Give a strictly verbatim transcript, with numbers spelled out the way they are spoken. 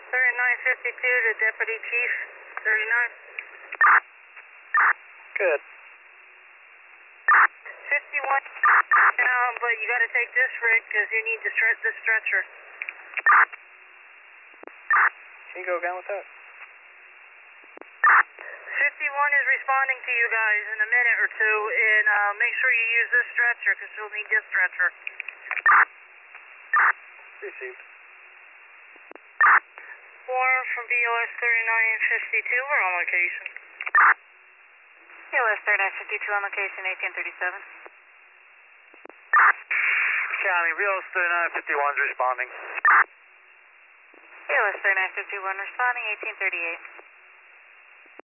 thirty-nine fifty-two to Deputy Chief, thirty-nine. Good. fifty-one down, but you got to take this, Rick, because you need to stretch this stretcher. Can you go again with that? fifty-one is responding to you guys in a minute or two, and uh, make sure you use this stretcher, because you'll need this stretcher. Received. Warren from B O S thirty-nine fifty-two, we're on location. B O S thirty-nine fifty-two on location, eighteen thirty-seven. County, B O S thirty-nine fifty-one is responding. B O S thirty-nine fifty-one responding, eighteen thirty-eight.